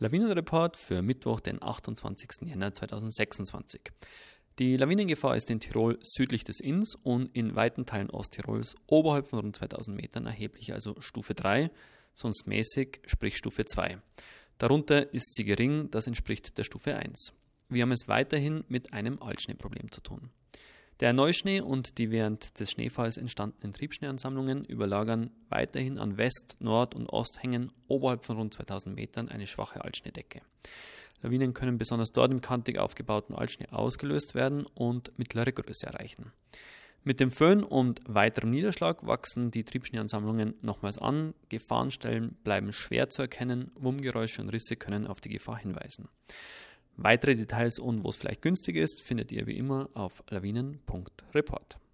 Lawinenreport für Mittwoch, den 28. Jänner 2026. Die Lawinengefahr ist in Tirol südlich des Inns und in weiten Teilen Osttirols oberhalb von rund 2000 Metern erheblich, also Stufe 3, sonst mäßig, sprich Stufe 2. Darunter ist sie gering, das entspricht der Stufe 1. Wir haben es weiterhin mit einem Altschneeproblem zu tun. Der Neuschnee und die während des Schneefalls entstandenen Triebschneeansammlungen überlagern weiterhin an West-, Nord- und Osthängen oberhalb von rund 2000 Metern eine schwache Altschneedecke. Lawinen können besonders dort im kantig aufgebauten Altschnee ausgelöst werden und mittlere Größe erreichen. Mit dem Föhn und weiterem Niederschlag wachsen die Triebschneeansammlungen nochmals an, Gefahrenstellen bleiben schwer zu erkennen, Wummgeräusche und Risse können auf die Gefahr hinweisen. Weitere Details und wo es vielleicht günstig ist, findet ihr wie immer auf lawinen.report.